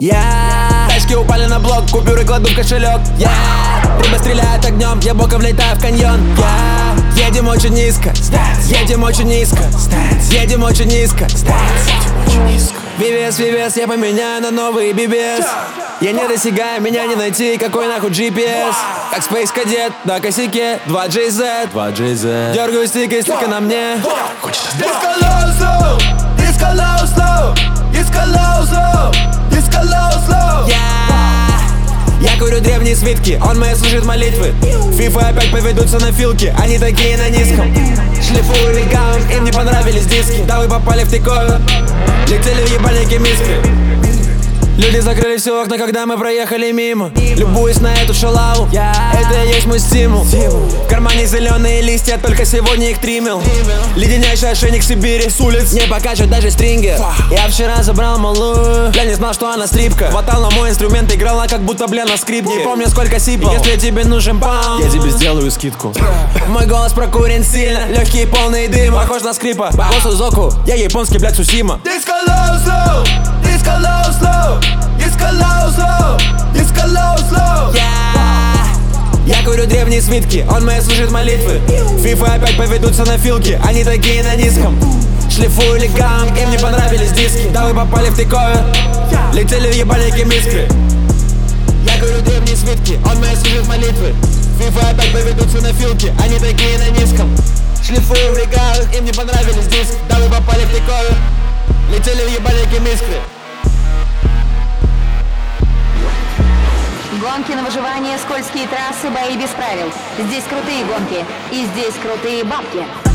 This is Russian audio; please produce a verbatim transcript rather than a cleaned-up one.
Я Тачки упали на блок, купюры кладу в кошелек. Я Рыба стреляет огнем, я боком влетаю в каньон. Я Едем очень низко, едем очень низко, едем очень низко. Вивес, Вивес, я поменяю на новый би би эс. Я не достигаю, меня не найти, какой нахуй джи пи эс. Как Space Cadet на косяке, два джей зет. Дергаю стик, и стика на мне. Disco low slow, disco low slow, disco low slow, disco low slow. Я курю древние свитки, он мои служит молитвы. Фифа опять поведутся на филки, они такие на низком. Шлифую легавым, им не понравились диски. Да вы попали в тикове, летели в ебальники миски. Люди закрыли все окна, когда мы проехали мимо. Любуюсь на эту шалаву, это и есть мой стимул. В кармане зеленые листья, только сегодня их триммил. Леденящий ошейник Сибири, с улиц не покажет даже стрингер. Я вчера забрал малую, я не знал, что она стрипка. Хватал на мой инструмент, играла как будто, бля, на скрипке. Не помню, сколько сипал. Если тебе нужен паунд, я тебе сделаю скидку. Мой голос прокурен сильно, легкие полные дыма. Похож на скрипа, по Сузоку, я японский, блядь, Сусима. Disco low slow, disco low slow, disco low slow, disco low slow. Я курю древние свитки, он мои служит молитвы. Фифа опять поведутся на филки, они такие на низком. Шлифую легавым, им не понравились диски. Да вы попали в тикове, летели в ебальники мискры. Я курю древние свитки, он мои служит молитвы. Фифа опять поведутся на филки, они такие на низком. Шлифую легавым, им не понравились диски. Да вы попали в тикове, летели в ебальники мискры. Гонки на выживание, скользкие трассы, бои без правил. Здесь крутые гонки и здесь крутые бабки.